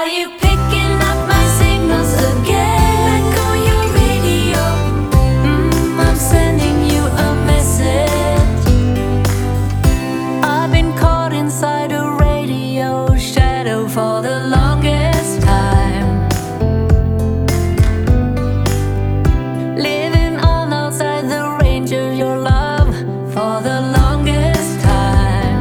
Are you picking up my signals again? Let go your radio. I'm sending you a message. I've been caught inside a radio shadow for the longest time, living on outside the range of your love for the longest time.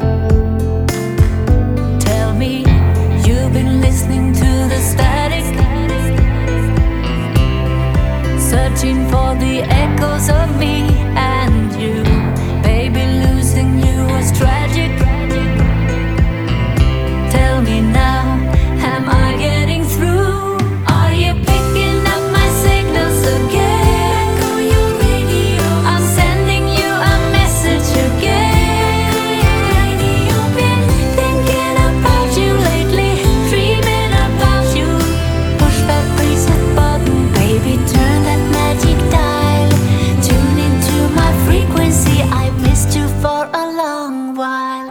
Tell me you've been listening to the static, searching for the echoes of me and you. Baby, losing you was tragic. Tell me now, am I getting through? Are you picking up my signals again? Let go your radio. I'm sending you a message again. Been thinking about you lately, dreaming about you. Push that reset button, baby, turn that magic dial. Tune into my frequency, I missed you for a long while.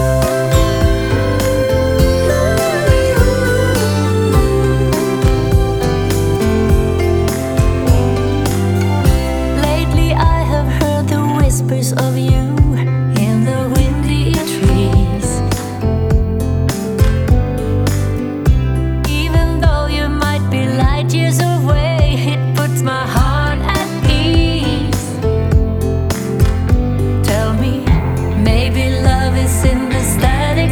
Lately I have heard the whispers of you in the windy trees. Even though you might be light years away, it puts my heart at peace. Tell me, maybe love is in the static,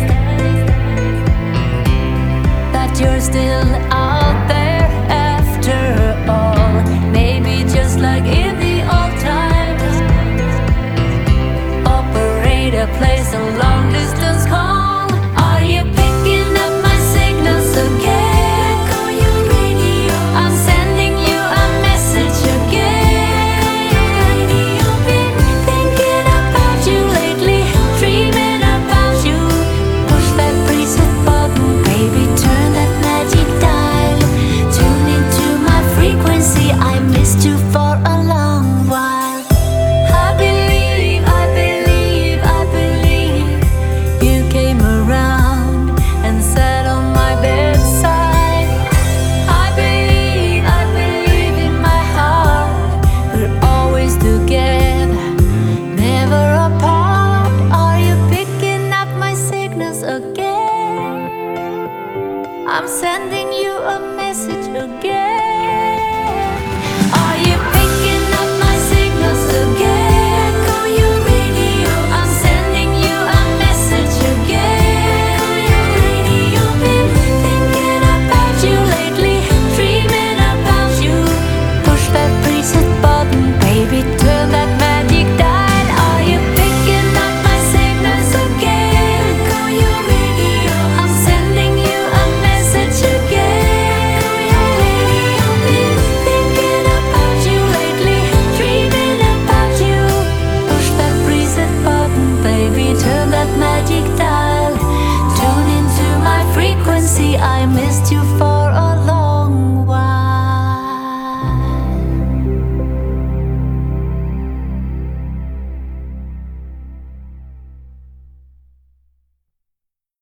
that you're still out there after all. Maybe just like in the old times, operator plays a long distance call. Are you picking up my signals again? Let go your radio. I'm sending you a message again. Been thinking about you lately, dreaming about you. Push that reset button, baby, turn that magic dial. Tune into my frequency, I missed you for a long while. I believe, I believe, I believe you came around and sat on my bedside. I believe in my heart, we're always together, never apart. Are you picking up my signals again? I'm sending you a message again.